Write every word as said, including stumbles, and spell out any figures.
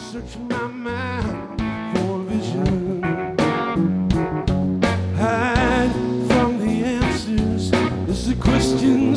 search my mind for a vision. Hide from the answers as the questions